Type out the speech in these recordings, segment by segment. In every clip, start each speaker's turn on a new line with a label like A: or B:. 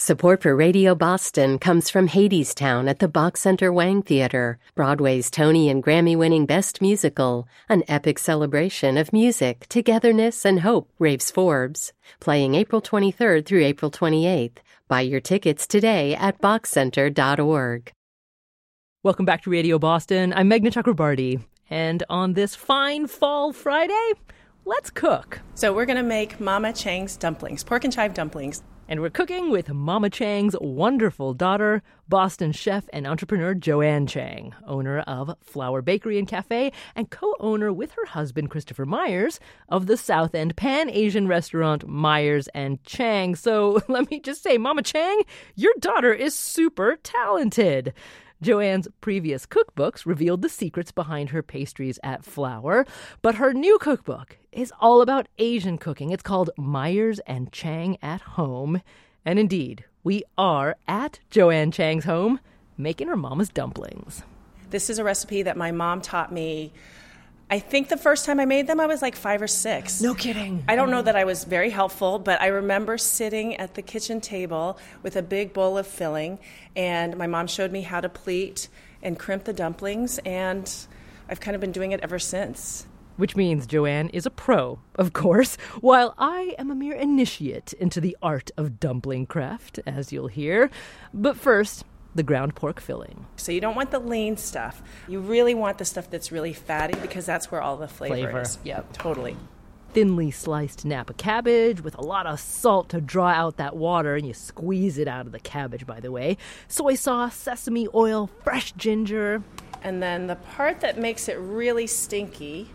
A: Support for Radio Boston comes from Hadestown at the Bach Center Wang Theater, Broadway's Tony and Grammy-winning Best Musical, an epic celebration of music, togetherness, and hope, raves Forbes. Playing April 23rd through April 28th. Buy your tickets today at bachcenter.org.
B: Welcome back to Radio Boston. I'm Meghna Chakrabarty. And on this fine fall Friday, let's cook.
C: So we're going to make Mama Chang's dumplings, pork and chive dumplings.
B: And we're cooking with Mama Chang's wonderful daughter, Boston chef and entrepreneur Joanne Chang, owner of Flower Bakery and Cafe and co-owner with her husband, Christopher Myers, of the South End Pan-Asian restaurant Myers and Chang. So let me just say, Mama Chang, your daughter is super talented. Joanne's previous cookbooks revealed the secrets behind her pastries at Flower, but her new cookbook is all about Asian cooking. It's called Myers and Chang at Home. And indeed, we are at Joanne Chang's home making her mama's dumplings.
C: This is a recipe that my mom taught me. I think the first time I made them, I was like 5 or 6.
B: No kidding.
C: I don't know that I was very helpful, but I remember sitting at the kitchen table with a big bowl of filling, and my mom showed me how to pleat and crimp the dumplings, and I've kind of been doing it ever since.
B: Which means Joanne is a pro, of course, while I am a mere initiate into the art of dumpling craft, as you'll hear. But first, the ground pork filling.
C: So you don't want the lean stuff. You really want the stuff that's really fatty because that's where all the flavor is.
B: Yep.
C: Totally.
B: Thinly sliced Napa cabbage with a lot of salt to draw out that water, and you squeeze it out of the cabbage, by the way. Soy sauce, sesame oil, fresh ginger.
C: And then the part that makes it really stinky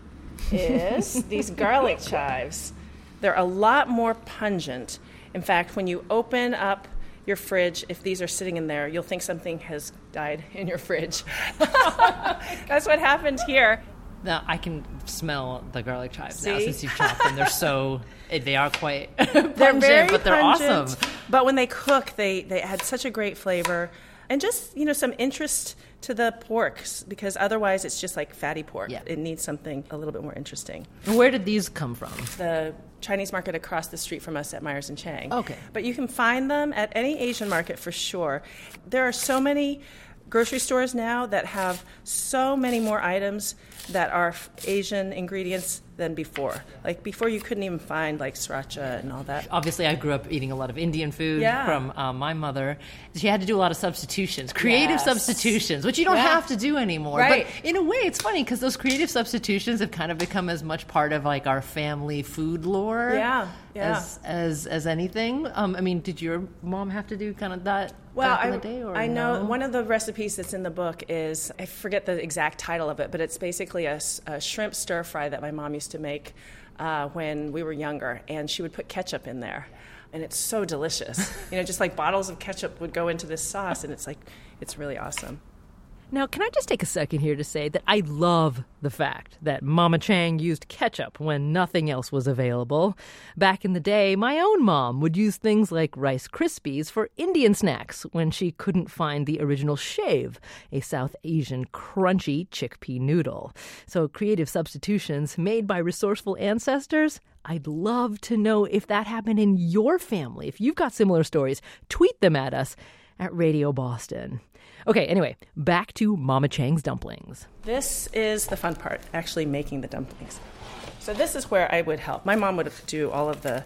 C: is these garlic chives. They're a lot more pungent. In fact, when you open up your fridge, if these are sitting in there, you'll think something has died in your fridge. That's what happened here.
D: Now, I can smell the garlic chives now
C: See?
D: since you've chopped them. They're so, they are quite pungent,
C: They're very
D: but they're
C: pungent,
D: awesome.
C: But when they cook, they add such a great flavor. And just, some interest to the porks, because otherwise it's just like fatty pork.
D: Yeah.
C: It needs something a little bit more interesting.
D: Where did these come from?
C: The Chinese market across the street from us at Myers and Chang.
D: Okay.
C: But you can find them at any Asian market for sure. There are so many grocery stores now that have so many more items that are Asian ingredients than before. Like before you couldn't even find like sriracha and all that.
D: Obviously, I grew up eating a lot of Indian food from my mother. She had to do a lot of substitutions, creative substitutions, which you don't have to do anymore.
C: Right.
D: But in a way, it's funny because those creative substitutions have kind of become as much part of like our family food lore as anything. I mean, did your mom have to do kind of that back in the day? Or
C: I know
D: no?
C: one of the recipes that's in the book is, I forget the exact title of it, but it's basically a shrimp stir fry that my mom used to make when we were younger, and she would put ketchup in there, and it's so delicious. Just like bottles of ketchup would go into this sauce, and it's really awesome.
B: Now, can I just take a second here to say that I love the fact that Mama Chang used ketchup when nothing else was available. Back in the day, my own mom would use things like Rice Krispies for Indian snacks when she couldn't find the original shave, a South Asian crunchy chickpea noodle. So creative substitutions made by resourceful ancestors. I'd love to know if that happened in your family. If you've got similar stories, tweet them at us at Radio Boston. Okay, anyway, back to Mama Chang's dumplings.
C: This is the fun part, actually making the dumplings. So this is where I would help. My mom would do all of the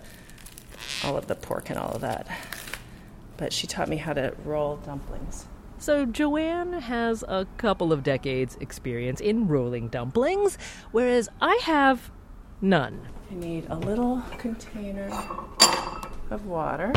C: pork and all of that. But she taught me how to roll dumplings.
B: So Joanne has a couple of decades experience in rolling dumplings, whereas I have none.
C: You need a little container of water.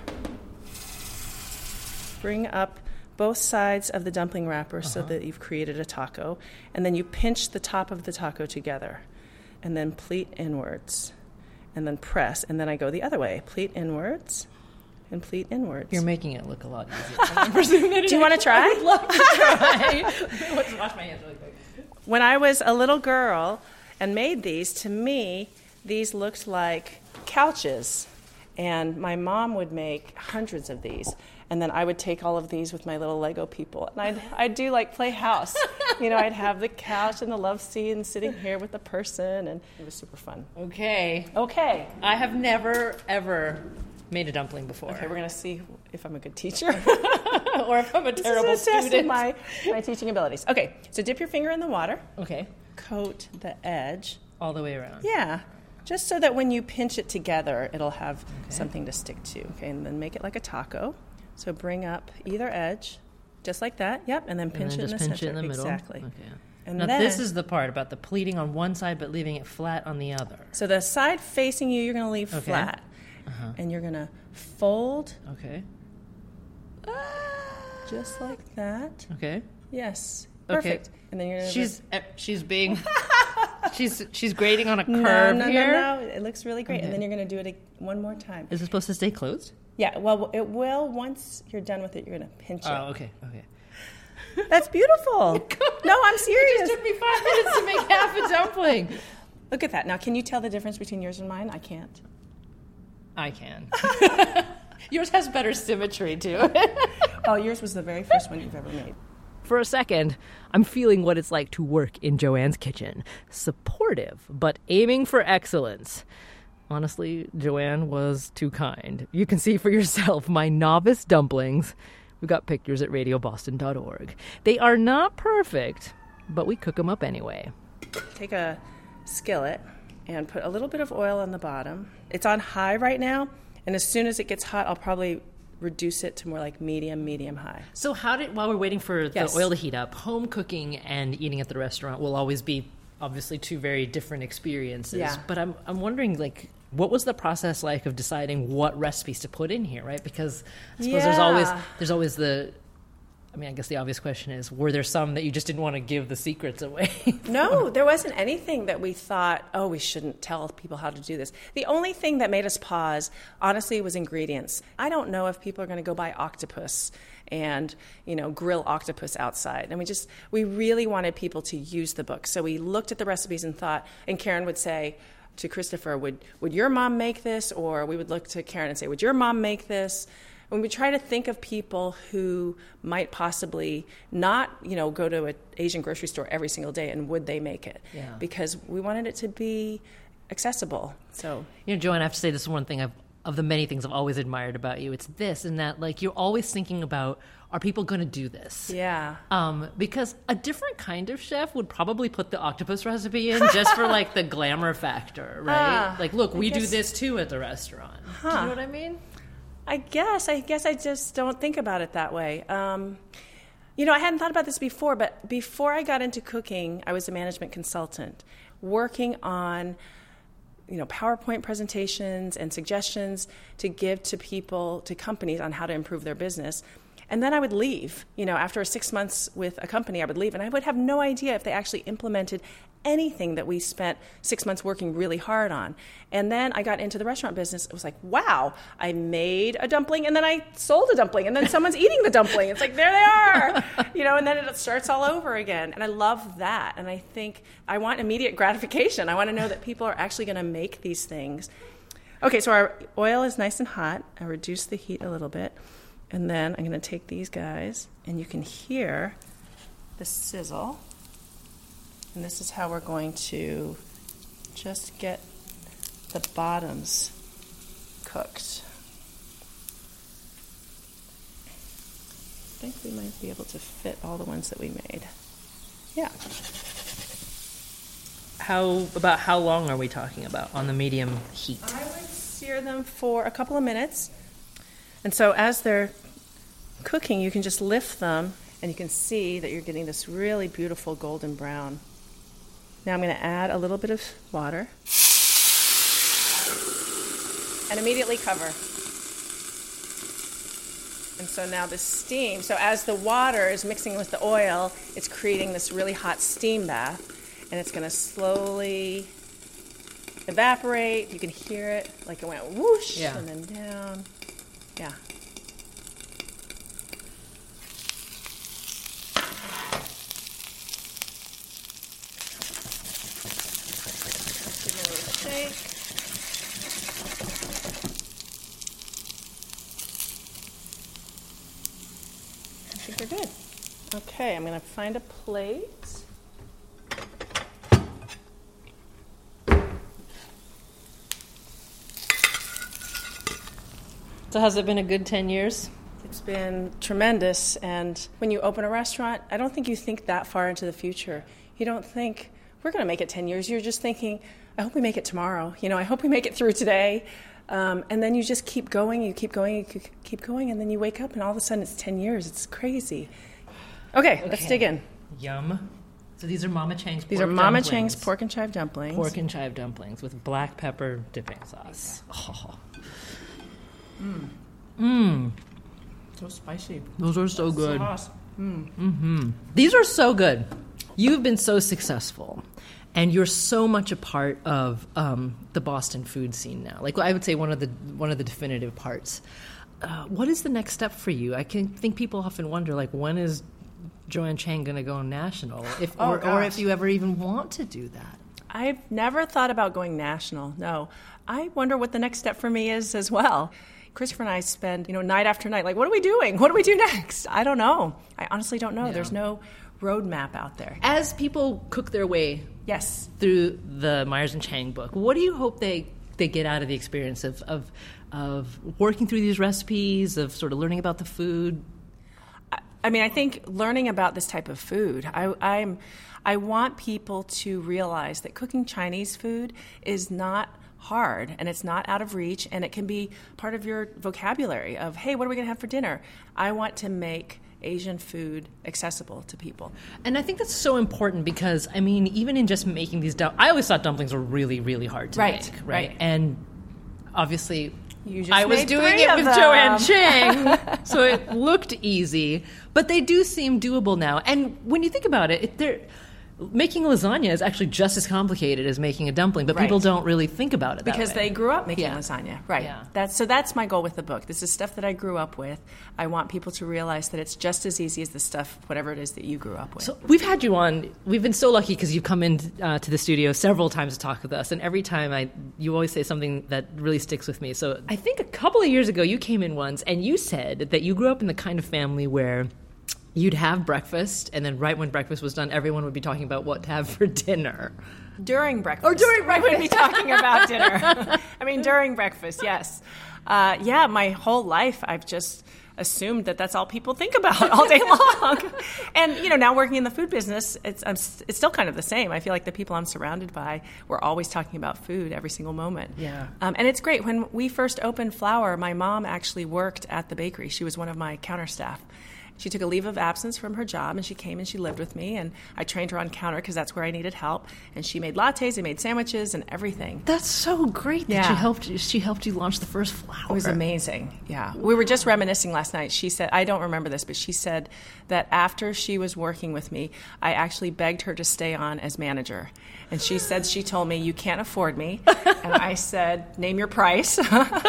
C: Bring up both sides of the dumpling wrapper so that you've created a taco, and then you pinch the top of the taco together, and then pleat inwards, and then press, and then I go the other way, pleat inwards, and pleat inwards.
D: You're making it look a lot easier.
C: Do you want to try?
D: I would love to try. Let's wash my hands really quick.
C: When I was a little girl and made these, to me, these looked like couches, and my mom would make hundreds of these. And then I would take all of these with my little Lego people. And I'd do like play house. I'd have the couch and the love seat and sitting here with the person. And it was super fun.
D: Okay.
C: Okay.
D: I have never, ever made a dumpling before.
C: Okay, we're going to see if I'm a good teacher.
D: Or if I'm a terrible student.
C: Test of my teaching abilities. Okay, so dip your finger in the water.
D: Okay.
C: Coat the edge.
D: All the way around.
C: Yeah, just so that when you pinch it together, it'll have something to stick to. Okay, and then make it like a taco. So bring up either edge, just like that. Yep, and then pinch it in the center.
D: Pinch it in the middle.
C: Exactly.
D: Okay.
C: And
D: now
C: then,
D: this is the part about the pleating on one side but leaving it flat on the other.
C: So the side facing you, you're going to leave flat. And you're going to fold.
D: Okay.
C: Just like that.
D: Okay.
C: Yes. Perfect.
D: Okay.
C: And then you're
D: she's being she's grading on a curve here.
C: No. It looks really great. And then you're going to do it one more time.
D: Is it supposed to stay closed?
C: Yeah. Well, it will. Once you're done with it, you're going to pinch it.
D: Oh, okay.
C: That's beautiful. No, I'm serious.
D: It just took me 5 minutes to make half a dumpling.
C: Look at that. Now, can you tell the difference between yours and mine? I can't.
D: I can. Yours has better symmetry to it.
C: Oh, yours was the very first one you've ever made.
B: For a second, I'm feeling what it's like to work in Joanne's kitchen. Supportive, but aiming for excellence. Honestly, Joanne was too kind. You can see for yourself my novice dumplings. We've got pictures at radioboston.org. They are not perfect, but we cook them up anyway.
C: Take a skillet and put a little bit of oil on the bottom. It's on high right now, and as soon as it gets hot, I'll probably reduce it to more like medium high.
D: So while we're waiting for the oil to heat up, home cooking and eating at the restaurant will always be obviously two very different experiences. Yeah. But I'm wondering, like, what was the process like of deciding what recipes to put in here, right? Because I suppose there's always I guess the obvious question is, were there some that you just didn't want to give the secrets away?
C: No, there wasn't anything that we thought, oh, we shouldn't tell people how to do this. The only thing that made us pause, honestly, was ingredients. I don't know if people are going to go buy octopus and, grill octopus outside. And we really wanted people to use the book. So we looked at the recipes and thought, and Karen would say to Christopher, would your mom make this? Or we would look to Karen and say, would your mom make this? When we try to think of people who might possibly not, go to an Asian grocery store every single day, and would they make it?
D: Yeah.
C: Because we wanted it to be accessible. So,
D: Joanne, I have to say this is one thing of the many things I've always admired about you. It's this and that, like, you're always thinking about, are people going to do this?
C: Yeah.
D: Because a different kind of chef would probably put the octopus recipe in just for, like, the glamour factor, right? Like, look, we do this too at the restaurant. Do you know what I mean?
C: I guess I just don't think about it that way. I hadn't thought about this before, but before I got into cooking, I was a management consultant working on, PowerPoint presentations and suggestions to give to people, to companies on how to improve their business. And then I would leave. After 6 months with a company, I would leave, and I would have no idea if they actually implemented anything that we spent 6 months working really hard on. And then I got into the restaurant business. It was like, wow, I made a dumpling, and then I sold a dumpling, and then someone's eating the dumpling. It's like, there they are, and then it starts all over again. And I love that. And I think I want immediate gratification. I want to know that people are actually going to make these things. Okay, so our oil is nice and hot. I reduce the heat a little bit. And then I'm going to take these guys, and you can hear the sizzle. And this is how we're going to just get the bottoms cooked. I think we might be able to fit all the ones that we made. Yeah.
D: How long are we talking about on the medium heat?
C: I would sear them for a couple of minutes. And so as they're cooking, you can just lift them, and you can see that you're getting this really beautiful golden brown. Now I'm going to add a little bit of water and immediately cover. And so now the steam, so as the water is mixing with the oil, it's creating this really hot steam bath, and it's going to slowly evaporate. You can hear it, like it went whoosh and then down. Yeah. Shake. I think they're good. Okay, I'm going to find a plate.
D: So has it been a good 10 years?
C: It's been tremendous. And when you open a restaurant, I don't think you think that far into the future. You don't think, we're going to make it 10 years. You're just thinking, I hope we make it tomorrow. I hope we make it through today. And then you just keep going, and then you wake up, and all of a sudden it's 10 years. It's crazy. Okay. Let's dig in.
D: Yum. So these are Mama Chang's pork
C: These are Mama Chang's pork and chive dumplings.
D: Pork and chive dumplings with black pepper dipping sauce.
C: So spicy.
D: Those are so good.
C: Sauce.
D: These are so good. You've been so successful, and you're so much a part of the Boston food scene now. Like, I would say one of the definitive parts. What is the next step for you? I think people often wonder, like, when is Joanne Chang going to go national? Or if you ever even want to do that.
C: I've never thought about going national. No. I wonder what the next step for me is as well. Christopher and I spend, night after night, like, what are we doing? What do we do next? I don't know. I honestly don't know. There's no roadmap out there.
D: As people cook their way through the Myers and Chang book, what do you hope they get out of the experience of working through these recipes, of sort of learning about the food?
C: I think learning about this type of food, I want people to realize that cooking Chinese food is not hard, and it's not out of reach, and it can be part of your vocabulary of, hey, what are we going to have for dinner? I want to make Asian food accessible to people.
D: And I think that's so important because, even in just making these I always thought dumplings were really, really hard to make. Right. And obviously, I was doing it with Joanne Chang, so it looked easy. But they do seem doable now. And when you think about it, making lasagna is actually just as complicated as making a dumpling, but people don't really think about it that
C: because
D: way.
C: They grew up making lasagna. Right.
D: Yeah.
C: That's my goal with the book. This is stuff that I grew up with. I want people to realize that it's just as easy as the stuff, whatever it is that you grew up with.
D: So we've had you on. We've been so lucky because you've come in to the studio several times to talk with us, and every time you always say something that really sticks with me. So I think a couple of years ago you came in once and you said that you grew up in the kind of family where you'd have breakfast, and then right when breakfast was done, everyone would be talking about what to have for dinner.
C: During breakfast. We would be talking about dinner. During breakfast, yes. My whole life I've just assumed that that's all people think about all day long. And, now working in the food business, it's still kind of the same. I feel like the people I'm surrounded by, we're always talking about food every single moment.
D: Yeah.
C: And it's great. When we first opened Flour, my mom actually worked at the bakery. She was one of my counter staff. She took a leave of absence from her job, and she came and she lived with me, and I trained her on counter because that's where I needed help. And she made lattes and made sandwiches and everything.
D: That's so great that she helped you launch the first Flour.
C: It was amazing, yeah. We were just reminiscing last night. She said, I don't remember this, but she said that after she was working with me, I actually begged her to stay on as manager. And she said she told me, you can't afford me. And I said, name your price.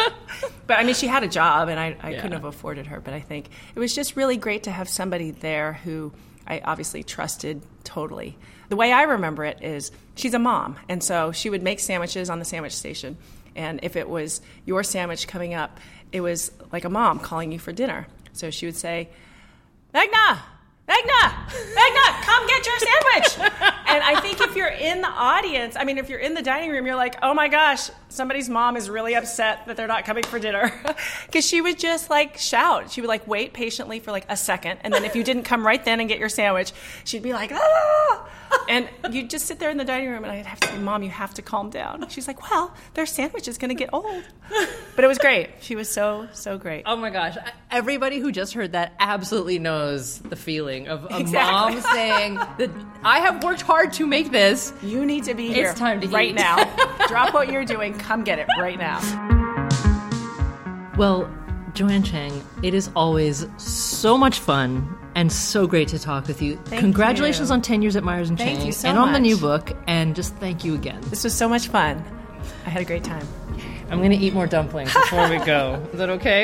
C: But, she had a job, and I couldn't have afforded her. But I think it was just really great to have somebody there who I obviously trusted totally. The way I remember it is she's a mom, and so she would make sandwiches on the sandwich station. And if it was your sandwich coming up, it was like a mom calling you for dinner. So she would say, Magna, come get your sandwich. And I think if you're in the audience, if you're in the dining room, you're like, oh my gosh, somebody's mom is really upset that they're not coming for dinner. Because she would just shout. She would wait patiently for a second. And then if you didn't come right then and get your sandwich, she'd be like, ah. And you'd just sit there in the dining room and I'd have to say, Mom, you have to calm down. She's like, well, their sandwich is going to get old. But it was great. She was so, so great.
D: Oh my gosh. Everybody who just heard that absolutely knows the feeling of a mom saying that I have worked hard to make this.
C: You need to be here.
D: It's time to
C: right
D: eat.
C: now. Drop what you're doing. Come get it right now.
D: Well, Joanne Chang, it is always so much fun and so great to talk with you. Congratulations on 10 years at Myers and Chang.
C: Thank you so
D: and
C: much.
D: on the new book. And just thank you again.
C: This was so much fun. I had a great time.
D: I'm going to eat more dumplings before we go. Is that okay?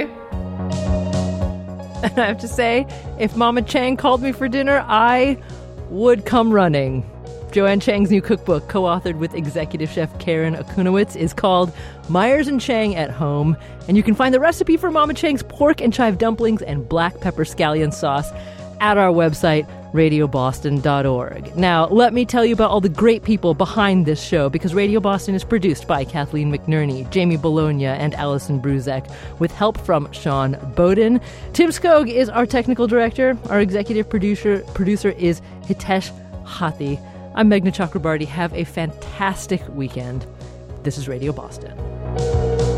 D: And I have to say, if Mama Chang called me for dinner, I would come running. Joanne Chang's new cookbook, co-authored with executive chef Karen Akunowitz, is called Myers and Chang at Home. And you can find the recipe for Mama Chang's pork and chive dumplings and black pepper scallion sauce at our website,
B: radioboston.org. Now, let me tell you about all the great people behind this show, because Radio Boston is produced by Kathleen McNerney, Jamie Bologna, and Allison Bruzek, with help from Sean Bowden. Tim Skog is our technical director. Our executive producer is Hitesh Hathi. I'm Meghna Chakrabarti. Have a fantastic weekend. This is Radio Boston.